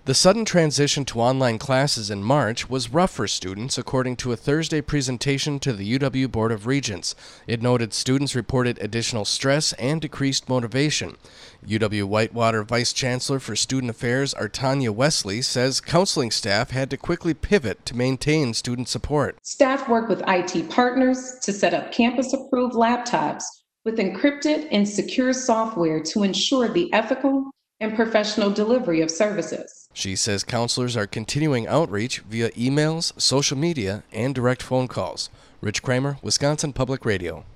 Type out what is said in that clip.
The sudden transition to online classes in March was rough for students, according to a Thursday presentation to the UW Board of Regents. It noted students reported additional stress and decreased motivation. UW Whitewater Vice Chancellor for Student Affairs Artanya Wesley says counseling staff had to quickly pivot to maintain student support. Staff worked with IT partners to set up campus-approved laptops with encrypted and secure software to ensure the ethical and professional delivery of services. She says counselors are continuing outreach via emails, social media, and direct phone calls. Rich Kramer, Wisconsin Public Radio.